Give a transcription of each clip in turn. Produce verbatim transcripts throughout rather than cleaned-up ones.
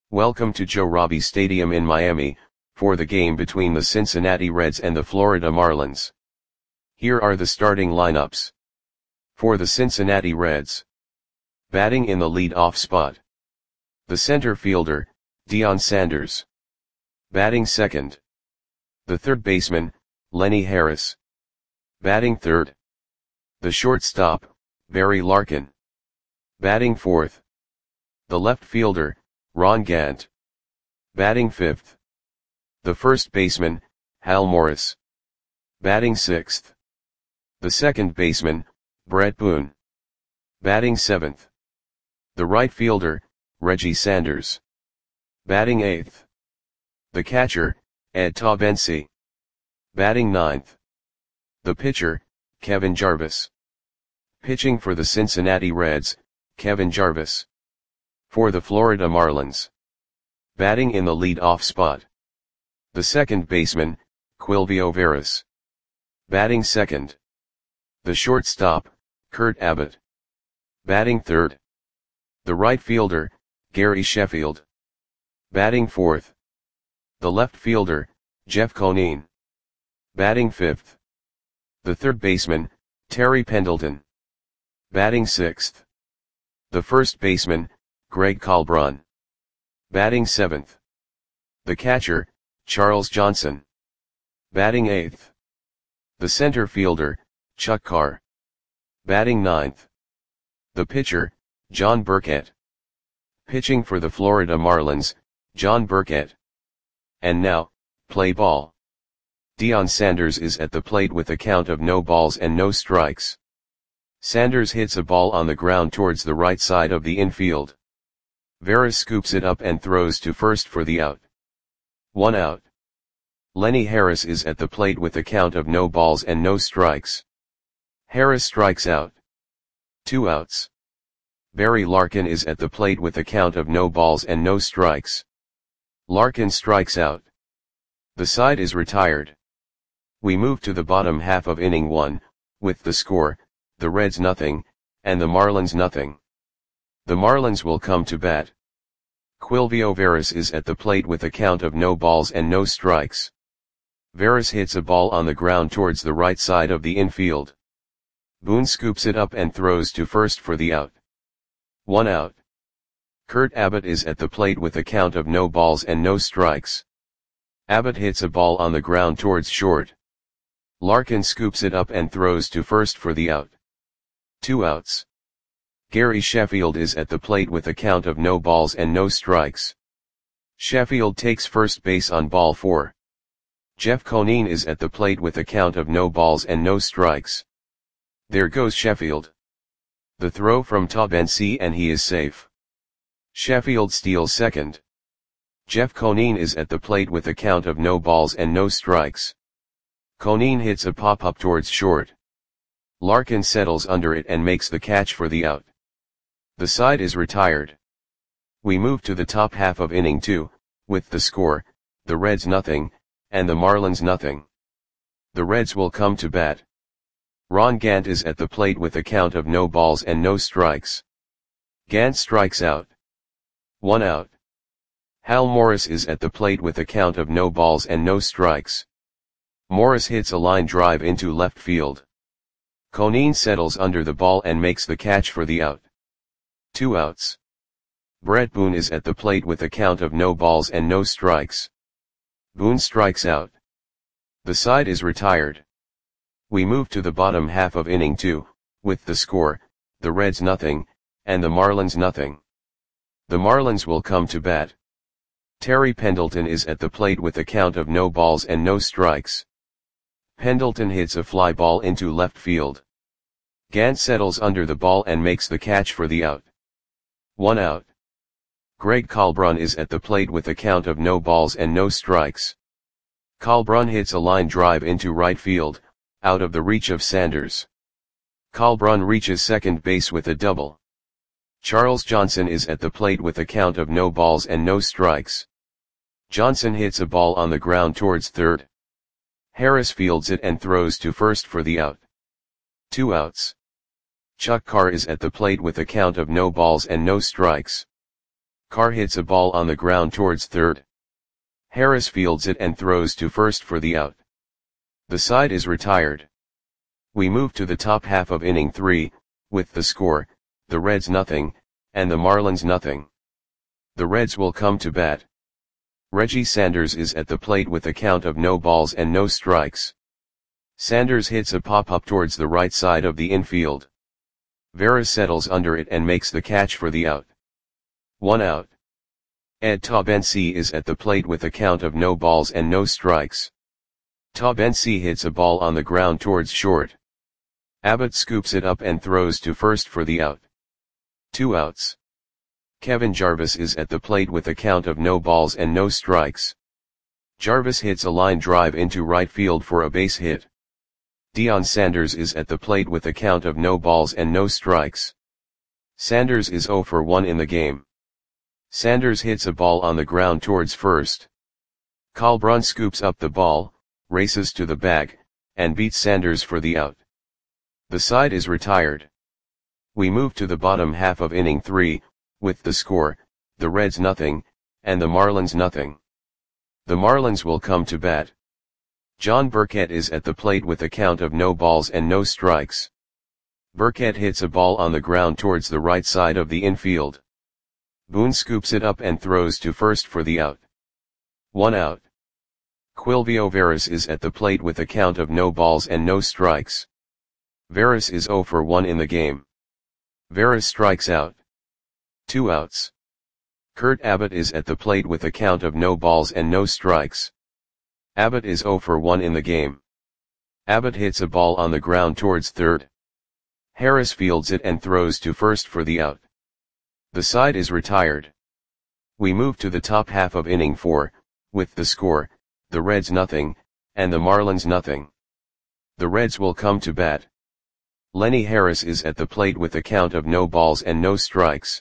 Welcome to Joe Robbie Stadium in Miami, for the game between the Cincinnati Reds and the Florida Marlins. Here are the starting lineups. For the Cincinnati Reds. Batting in the lead-off spot. The center fielder, Deion Sanders. Batting second. The third baseman, Lenny Harris. Batting third. The shortstop, Barry Larkin. Batting fourth. The left fielder, Ron Gant. Batting fifth. The first baseman, Hal Morris. Batting sixth. The second baseman, Bret Boone. Batting seventh. The right fielder, Reggie Sanders. Batting eighth. The catcher, Ed Taubensee. Batting ninth. The pitcher, Kevin Jarvis. Pitching for the Cincinnati Reds, Kevin Jarvis. For the Florida Marlins. Batting in the lead-off spot. The second baseman, Quilvio Veras. Batting second. The shortstop, Kurt Abbott. Batting third. The right fielder, Gary Sheffield. Batting fourth. The left fielder, Jeff Conine. Batting fifth. The third baseman, Terry Pendleton. Batting sixth. The first baseman, Greg Colbron. Batting seventh. The catcher, Charles Johnson. Batting eighth. The center fielder, Chuck Carr. Batting ninth. The pitcher, John Burkett. Pitching for the Florida Marlins, John Burkett. And now, play ball. Deion Sanders is at the plate with a count of no balls and no strikes. Sanders hits a ball on the ground towards the right side of the infield. Veras scoops it up and throws to first for the out. One out. Lenny Harris is at the plate with a count of no balls and no strikes. Harris strikes out. Two outs. Barry Larkin is at the plate with a count of no balls and no strikes. Larkin strikes out. The side is retired. We move to the bottom half of inning one, with the score, the Reds nothing, and the Marlins nothing. The Marlins will come to bat. Quilvio Veras is at the plate with a count of no balls and no strikes. Veras hits a ball on the ground towards the right side of the infield. Boone scoops it up and throws to first for the out. One out. Kurt Abbott is at the plate with a count of no balls and no strikes. Abbott hits a ball on the ground towards short. Larkin scoops it up and throws to first for the out. Two outs. Gary Sheffield is at the plate with a count of no balls and no strikes. Sheffield takes first base on ball four. Jeff Conine is at the plate with a count of no balls and no strikes. There goes Sheffield. The throw from Taubensee and he is safe. Sheffield steals second. Jeff Conine is at the plate with a count of no balls and no strikes. Conine hits a pop-up towards short. Larkin settles under it and makes the catch for the out. The side is retired. We move to the top half of inning two, with the score, the Reds nothing, and the Marlins nothing. The Reds will come to bat. Ron Gant is at the plate with a count of no balls and no strikes. Gant strikes out. One out. Hal Morris is at the plate with a count of no balls and no strikes. Morris hits a line drive into left field. Conine settles under the ball and makes the catch for the out. Two outs. Bret Boone is at the plate with a count of no balls and no strikes. Boone strikes out. The side is retired. We move to the bottom half of inning two, with the score, the Reds nothing, and the Marlins nothing. The Marlins will come to bat. Terry Pendleton is at the plate with a count of no balls and no strikes. Pendleton hits a fly ball into left field. Gant settles under the ball and makes the catch for the out. One out. Greg Colbron is at the plate with a count of no balls and no strikes. Colbron hits a line drive into right field, out of the reach of Sanders. Colbron reaches second base with a double. Charles Johnson is at the plate with a count of no balls and no strikes. Johnson hits a ball on the ground towards third. Harris fields it and throws to first for the out. Two outs. Chuck Carr is at the plate with a count of no balls and no strikes. Carr hits a ball on the ground towards third. Harris fields it and throws to first for the out. The side is retired. We move to the top half of inning three, with the score, the Reds nothing, and the Marlins nothing. The Reds will come to bat. Reggie Sanders is at the plate with a count of no balls and no strikes. Sanders hits a pop-up towards the right side of the infield. Veras settles under it and makes the catch for the out. One out. Ed Taubensee is at the plate with a count of no balls and no strikes. Taubensee hits a ball on the ground towards short. Abbott scoops it up and throws to first for the out. Two outs. Kevin Jarvis is at the plate with a count of no balls and no strikes. Jarvis hits a line drive into right field for a base hit. Deion Sanders is at the plate with a count of no balls and no strikes. Sanders is oh for one in the game. Sanders hits a ball on the ground towards first. Colbrun scoops up the ball, races to the bag, and beats Sanders for the out. The side is retired. We move to the bottom half of inning three, with the score, the Reds nothing, and the Marlins nothing. The Marlins will come to bat. John Burkett is at the plate with a count of no balls and no strikes. Burkett hits a ball on the ground towards the right side of the infield. Boone scoops it up and throws to first for the out. One out. Quilvio Veras is at the plate with a count of no balls and no strikes. Veras is oh for one in the game. Veras strikes out. Two outs. Kurt Abbott is at the plate with a count of no balls and no strikes. Abbott is oh for one in the game. Abbott hits a ball on the ground towards third. Harris fields it and throws to first for the out. The side is retired. We move to the top half of inning four, with the score, the Reds nothing, and the Marlins nothing. The Reds will come to bat. Lenny Harris is at the plate with a count of no balls and no strikes.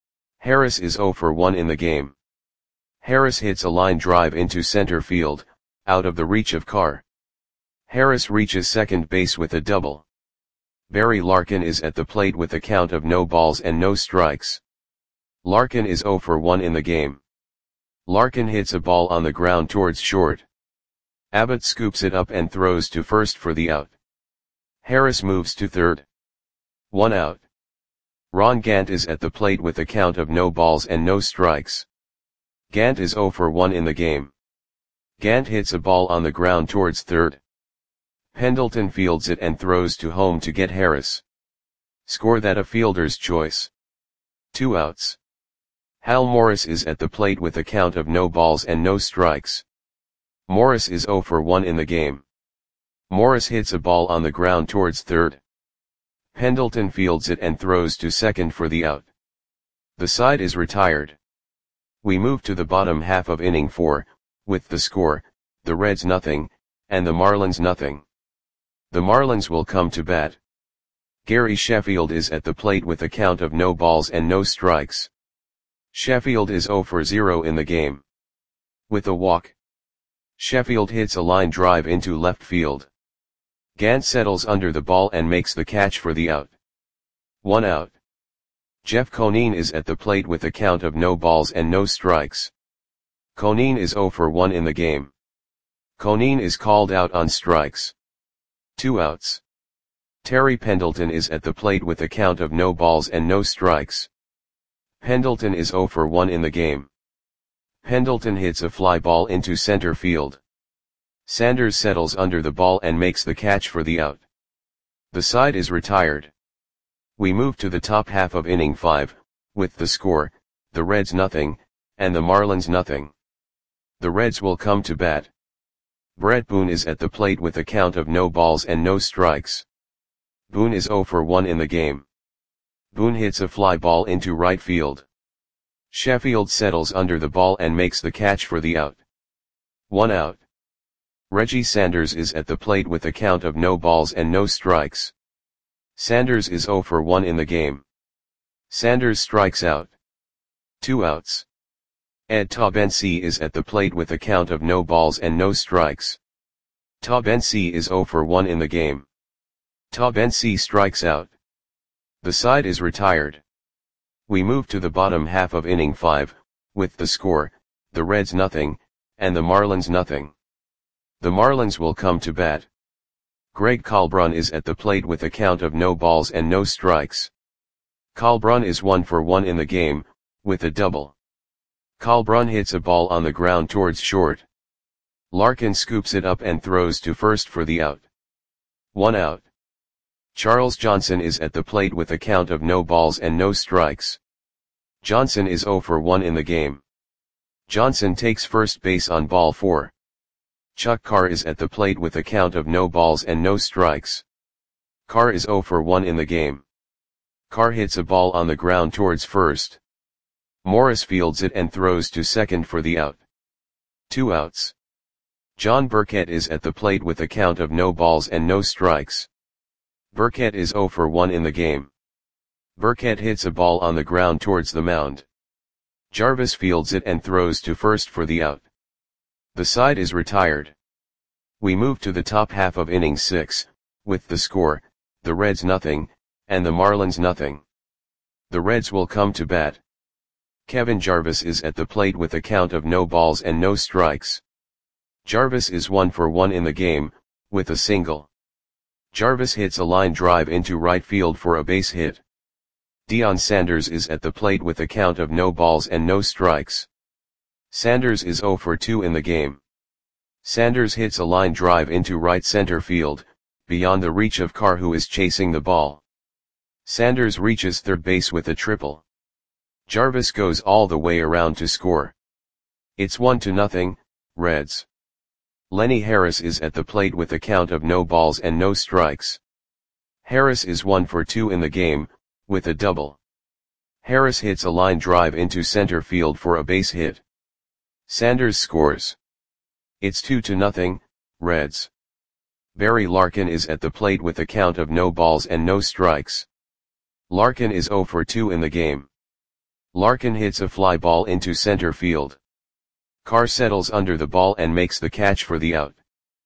Harris is oh for one in the game. Harris hits a line drive into center field, out of the reach of Carr. Harris reaches second base with a double. Barry Larkin is at the plate with a count of no balls and no strikes. Larkin is oh for one in the game. Larkin hits a ball on the ground towards short. Abbott scoops it up and throws to first for the out. Harris moves to third. One out. Ron Gant is at the plate with a count of no balls and no strikes. Gant is oh for one in the game. Gant hits a ball on the ground towards third. Pendleton fields it and throws to home to get Harris. Score that a fielder's choice. Two outs. Hal Morris is at the plate with a count of no balls and no strikes. Morris is oh for one in the game. Morris hits a ball on the ground towards third. Pendleton fields it and throws to second for the out. The side is retired. We move to the bottom half of inning four, with the score, the Reds nothing, and the Marlins nothing. The Marlins will come to bat. Gary Sheffield is at the plate with a count of no balls and no strikes. Sheffield is oh for zero in the game. With a walk. Sheffield hits a line drive into left field. Gant settles under the ball and makes the catch for the out. One out. Jeff Conine is at the plate with a count of no balls and no strikes. Conine is oh for one in the game. Conine is called out on strikes. Two outs. Terry Pendleton is at the plate with a count of no balls and no strikes. Pendleton is oh for one in the game. Pendleton hits a fly ball into center field. Sanders settles under the ball and makes the catch for the out. The side is retired. We move to the top half of inning five, with the score, the Reds nothing, and the Marlins nothing. The Reds will come to bat. Brett Boone is at the plate with a count of no balls and no strikes. Boone is oh for one in the game. Boone hits a fly ball into right field. Sheffield settles under the ball and makes the catch for the out. One out. Reggie Sanders is at the plate with a count of no balls and no strikes. Sanders is oh for one in the game. Sanders strikes out. Two outs. Ed Taubensee is at the plate with a count of no balls and no strikes. Taubensee is oh for one in the game. Taubensee strikes out. The side is retired. We move to the bottom half of inning five, with the score, the Reds nothing, and the Marlins nothing. The Marlins will come to bat. Greg Kalbrun is at the plate with a count of no balls and no strikes. Kalbrun is one for one in the game, with a double. Kalbrun hits a ball on the ground towards short. Larkin scoops it up and throws to first for the out. One out. Charles Johnson is at the plate with a count of no balls and no strikes. Johnson is zero for one in the game. Johnson takes first base on ball four. Chuck Carr is at the plate with a count of no balls and no strikes. Carr is zero for one in the game. Carr hits a ball on the ground towards first. Morris fields it and throws to second for the out. Two outs. John Burkett is at the plate with a count of no balls and no strikes. Burkett is zero for one in the game. Burkett hits a ball on the ground towards the mound. Jarvis fields it and throws to first for the out. The side is retired. We move to the top half of inning six, with the score, the Reds nothing, and the Marlins nothing. The Reds will come to bat. Kevin Jarvis is at the plate with a count of no balls and no strikes. Jarvis is one for one in the game, with a single. Jarvis hits a line drive into right field for a base hit. Deion Sanders is at the plate with a count of no balls and no strikes. Sanders is zero for two in the game. Sanders hits a line drive into right center field, beyond the reach of Carr, who is chasing the ball. Sanders reaches third base with a triple. Jarvis goes all the way around to score. It's one to nothing, Reds. Lenny Harris is at the plate with a count of no balls and no strikes. Harris is one for two in the game, with a double. Harris hits a line drive into center field for a base hit. Sanders scores. It's two to nothing, Reds. Barry Larkin is at the plate with a count of no balls and no strikes. Larkin is zero for two in the game. Larkin hits a fly ball into center field. Carr settles under the ball and makes the catch for the out.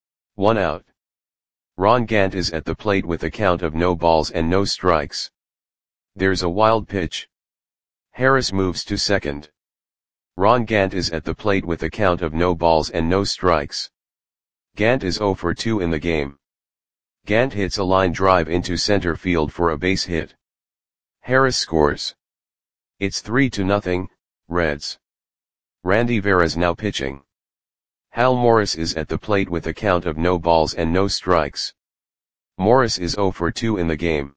One out. Ron Gant is at the plate with a count of no balls and no strikes. There's a wild pitch. Harris moves to second. Ron Gant is at the plate with a count of no balls and no strikes. Gant is zero for two in the game. Gant hits a line drive into center field for a base hit. Harris scores. It's three to nothing, Reds. Randy Veras now pitching. Hal Morris is at the plate with a count of no balls and no strikes. Morris is zero for two in the game.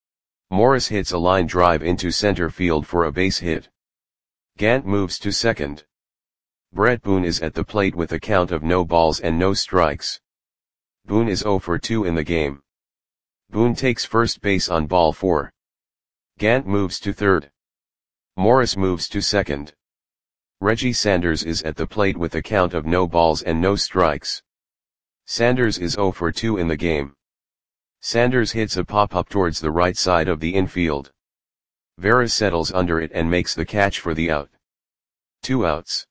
Morris hits a line drive into center field for a base hit. Gant moves to second. Brett Boone is at the plate with a count of no balls and no strikes. Boone is zero for two in the game. Boone takes first base on ball four. Gant moves to third. Morris moves to second. Reggie Sanders is at the plate with a count of no balls and no strikes. Sanders is zero for two in the game. Sanders hits a pop-up towards the right side of the infield. Veras settles under it and makes the catch for the out. Two outs.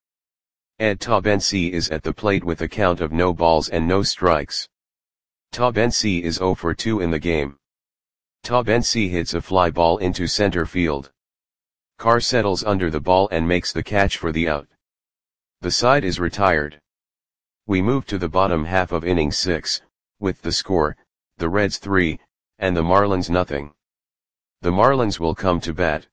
Ed Taubensee is at the plate with a count of no balls and no strikes. Taubensee is zero for two in the game. Taubensee hits a fly ball into center field. Carr settles under the ball and makes the catch for the out. The side is retired. We move to the bottom half of inning six, with the score, the Reds three, and the Marlins nothing. The Marlins will come to bat.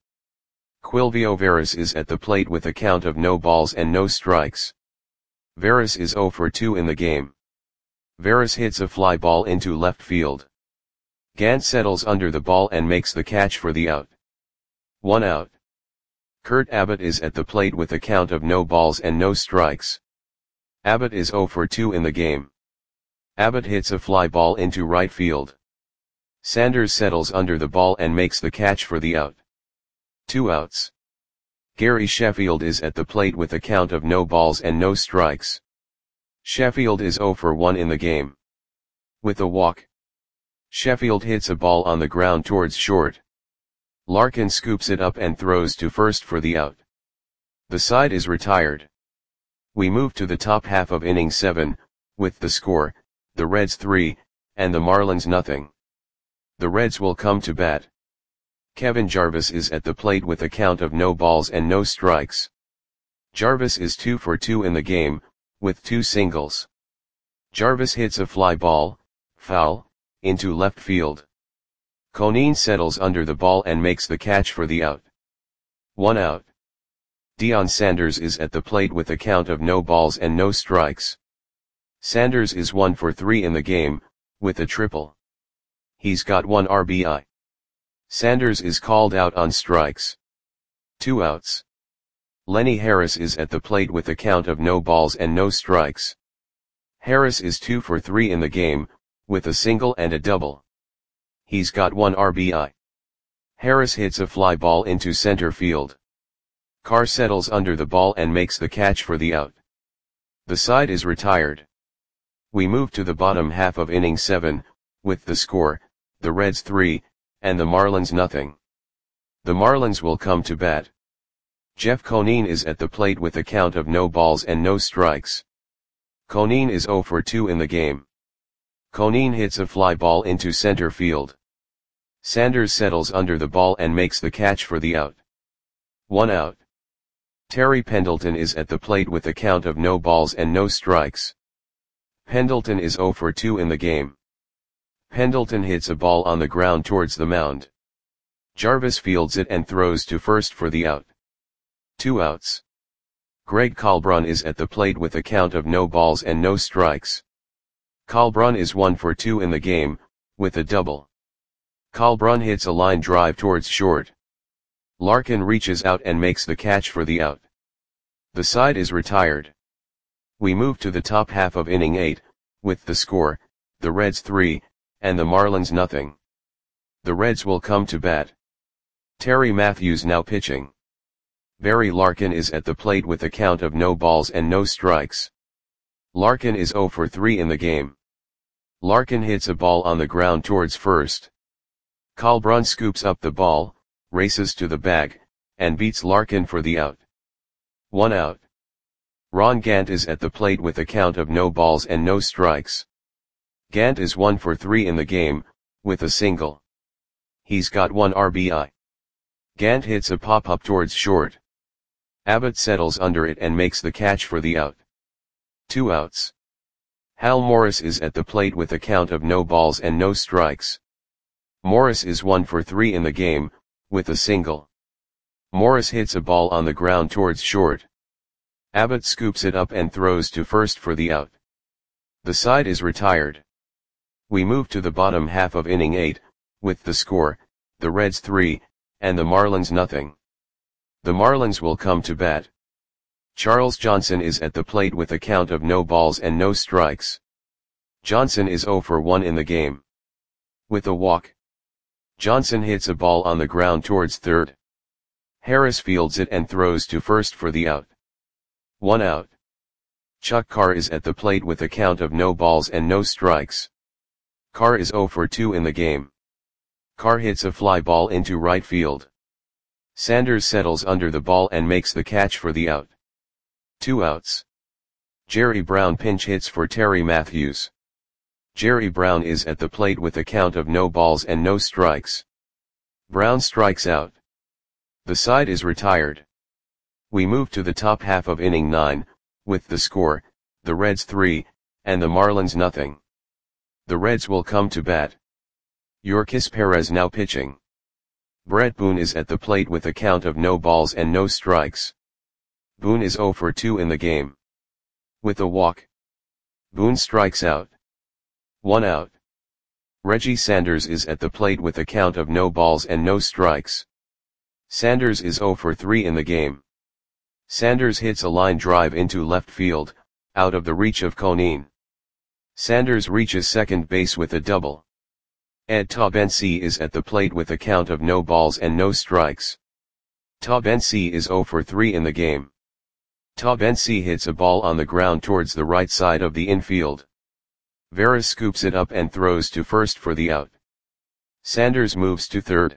Quilvio Veras is at the plate with a count of no balls and no strikes. Veras is zero for two in the game. Veras hits a fly ball into left field. Gant settles under the ball and makes the catch for the out. One out. Kurt Abbott is at the plate with a count of no balls and no strikes. Abbott is zero for two in the game. Abbott hits a fly ball into right field. Sanders settles under the ball and makes the catch for the out. Two outs. Gary Sheffield is at the plate with a count of no balls and no strikes. Sheffield is zero for one in the game. With a walk. Sheffield hits a ball on the ground towards short. Larkin scoops it up and throws to first for the out. The side is retired. We move to the top half of inning seven, with the score, the Reds three, and the Marlins nothing. The Reds will come to bat. Kevin Jarvis is at the plate with a count of no balls and no strikes. Jarvis is two for two in the game, with two singles. Jarvis hits a fly ball, foul, into left field. Coneen settles under the ball and makes the catch for the out. One out. Deion Sanders is at the plate with a count of no balls and no strikes. Sanders is one for three in the game, with a triple. He's got one R B I. Sanders is called out on strikes. Two outs. Lenny Harris is at the plate with a count of no balls and no strikes. Harris is two for three in the game, with a single and a double. He's got one R B I. Harris hits a fly ball into center field. Carr settles under the ball and makes the catch for the out. The side is retired. We move to the bottom half of inning seven, with the score, the Reds three, and the Marlins nothing. The Marlins will come to bat. Jeff Coneen is at the plate with a count of no balls and no strikes. Coneen is zero for two in the game. Coneen hits a fly ball into center field. Sanders settles under the ball and makes the catch for the out. One out. Terry Pendleton is at the plate with a count of no balls and no strikes. Pendleton is zero for two in the game. Pendleton hits a ball on the ground towards the mound. Jarvis fields it and throws to first for the out. Two outs. Greg Kalbrun is at the plate with a count of no balls and no strikes. Kalbrun is one for two in the game, with a double. Kalbrun hits a line drive towards short. Larkin reaches out and makes the catch for the out. The side is retired. We move to the top half of inning eight, with the score, the Reds three, and the Marlins nothing. The Reds will come to bat. Terry Matthews now pitching. Barry Larkin is at the plate with a count of no balls and no strikes. Larkin is zero for three in the game. Larkin hits a ball on the ground towards first. Kalbrun scoops up the ball, races to the bag, and beats Larkin for the out. One out. Ron Gant is at the plate with a count of no balls and no strikes. Gant is one for three in the game, with a single. He's got one R B I. Gant hits a pop-up towards short. Abbott settles under it and makes the catch for the out. Two outs. Hal Morris is at the plate with a count of no balls and no strikes. Morris is one for three in the game, with a single. Morris hits a ball on the ground towards short. Abbott scoops it up and throws to first for the out. The side is retired. We move to the bottom half of inning eight, with the score, the Reds three, and the Marlins nothing. The Marlins will come to bat. Charles Johnson is at the plate with a count of no balls and no strikes. Johnson is zero for one in the game. With a walk. Johnson hits a ball on the ground towards third. Harris fields it and throws to first for the out. One out. Chuck Carr is at the plate with a count of no balls and no strikes. Carr is zero for two in the game. Carr hits a fly ball into right field. Sanders settles under the ball and makes the catch for the out. Two outs. Jerry Brown pinch hits for Terry Matthews. Jerry Brown is at the plate with a count of no balls and no strikes. Brown strikes out. The side is retired. We move to the top half of inning nine, with the score, the Reds three, and the Marlins nothing. The Reds will come to bat. Yorkis Perez now pitching. Brett Boone is at the plate with a count of no balls and no strikes. Boone is zero for two in the game. With a walk. Boone strikes out. One out. Reggie Sanders is at the plate with a count of no balls and no strikes. Sanders is zero for three in the game. Sanders hits a line drive into left field, out of the reach of Coneen. Sanders reaches second base with a double. Ed Taubensee is at the plate with a count of no balls and no strikes. Taubensee is zero for three in the game. Taubensee hits a ball on the ground towards the right side of the infield. Veras scoops it up and throws to first for the out. Sanders moves to third.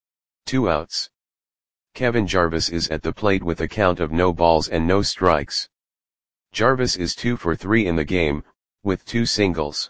Two outs. Kevin Jarvis is at the plate with a count of no balls and no strikes. Jarvis is two for three in the game, with two singles.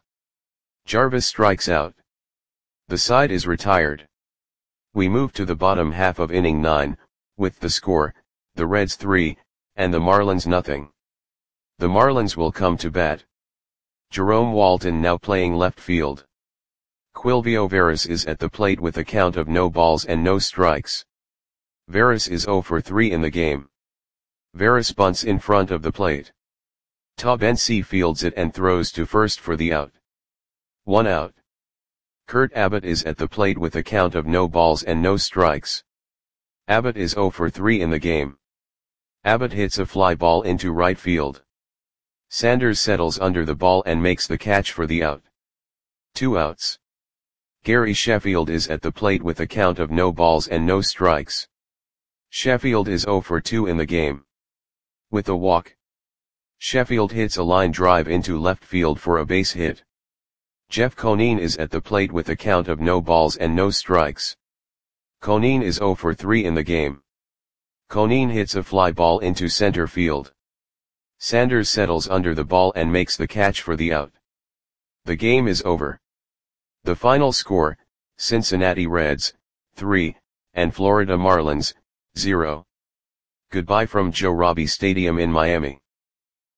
Jarvis strikes out. The side is retired. We move to the bottom half of inning nine, with the score, the Reds three, and the Marlins nothing. The Marlins will come to bat. Jerome Walton now playing left field. Quilvio Veras is at the plate with a count of no balls and no strikes. Veras is zero for three in the game. Veras bunts in front of the plate. Taubensee fields it and throws to first for the out. One out. Kurt Abbott is at the plate with a count of no balls and no strikes. Abbott is zero for three in the game. Abbott hits a fly ball into right field. Sanders settles under the ball and makes the catch for the out. Two outs. Gary Sheffield is at the plate with a count of no balls and no strikes. Sheffield is zero for two in the game. With a walk, Sheffield hits a line drive into left field for a base hit. Jeff Conine is at the plate with a count of no balls and no strikes. Conine is zero for three in the game. Conine hits a fly ball into center field. Sanders settles under the ball and makes the catch for the out. The game is over. The final score, Cincinnati Reds, three, and Florida Marlins, zero. Goodbye from Joe Robbie Stadium in Miami.